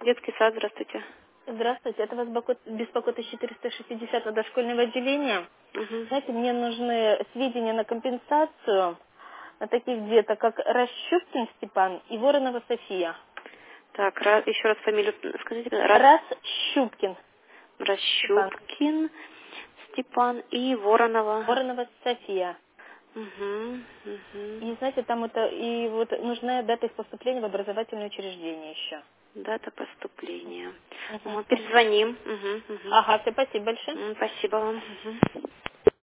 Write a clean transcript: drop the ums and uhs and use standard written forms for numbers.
Детский сад, здравствуйте. Здравствуйте, это вас беспокоит 1460 дошкольного отделения. Угу. Знаете, мне нужны сведения на компенсацию на таких деток, как Расщупкин Степан и Воронова София. Так, еще раз фамилию скажите. Расщупкин Степан, Расщупкин Степан и Воронова. Воронова София. Угу. Угу. И знаете, там нужна дата их поступления в образовательное учреждение еще. Дата поступления. Мгм. Перезвоним. Угу. Угу. Ага, все, спасибо большое. Спасибо вам. Угу.